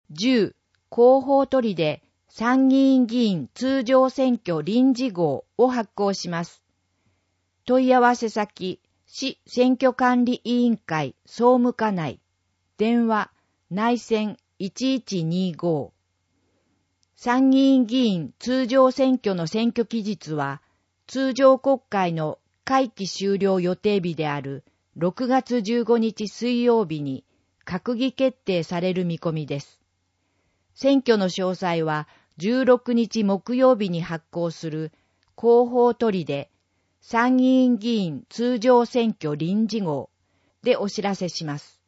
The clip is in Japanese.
10、広報取で参議院議員通常選挙臨時号を発行します。問い合わせ先、市選挙管理委員会総務課内、電話、内線1125。参議院議員通常選挙の選挙期日は、通常国会の会期終了予定日である6月15日水曜日に閣議決定される見込みです。選挙の詳細は16日木曜日に発行する広報取で参議院議員通常選挙臨時号でお知らせします。